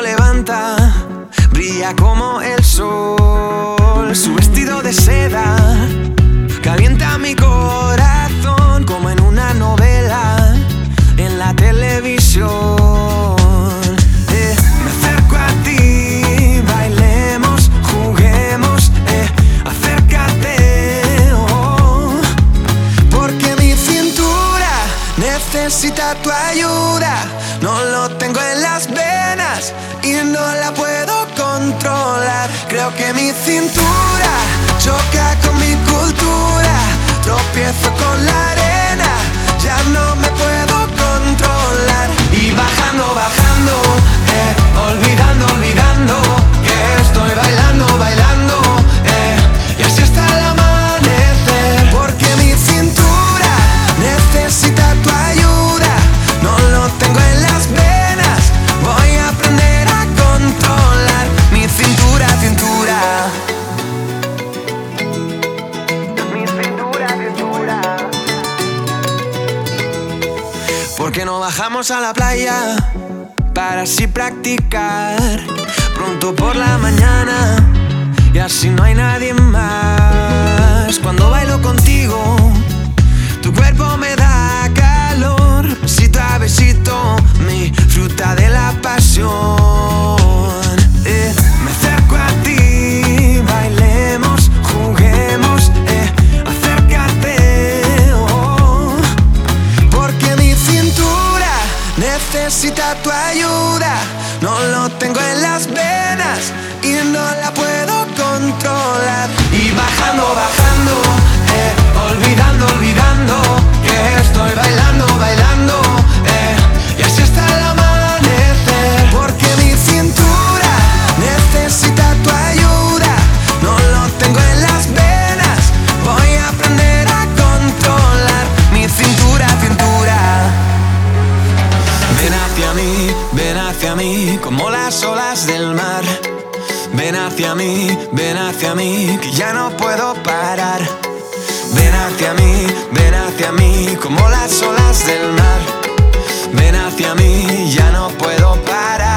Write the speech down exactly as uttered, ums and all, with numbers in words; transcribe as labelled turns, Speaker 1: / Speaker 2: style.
Speaker 1: levanta, brilla como el sol. Su vestido de seda calienta mi corazón como en una novela en la televisión. eh, Me acerco a ti, bailemos, juguemos, eh, acércate, oh, porque mi cintura necesita tu ayuda. No lo tengo en las venas y no la puedo controlar. Creo que mi cintura choca con mi cultura. Tropiezo con la arena, ya no me puedo controlar. Y bajando, bajando, eh, olvidando, olvidando que estoy bailando, bailando, eh, y así hasta el amanecer. Porque mi cintura necesita tu ayuda. No lo tengo en las venas, voy a aprender a controlar mi cintura, cintura. Mi cintura, cintura. ¿Por qué no bajamos a la playa para así practicar pronto por la mañana y así no hay nadie más? Cuando bailo contigo, tu cuerpo me da calor, besito a besito, mi fruta de la pasión. eh, Me acerco a ti, bailemos, juguemos, eh, acércate, oh, porque mi cintura necesita tu ayuda. No lo tengo en las venas y no la puedo controlar. Y bajando, bajando, eh, olvidando, olvidando que estoy bailando, bailando, eh, y así hasta el amanecer. Porque mi cintura necesita tu ayuda. No lo tengo en las venas, voy a aprender a controlar mi cintura, cintura. Ven hacia mí, ven hacia mí, como las olas del mar. Ven hacia mí, ven hacia mí, que ya no puedo parar. Ven hacia mí, ven hacia mí, como las olas del mar. Ven hacia mí, ya no puedo parar.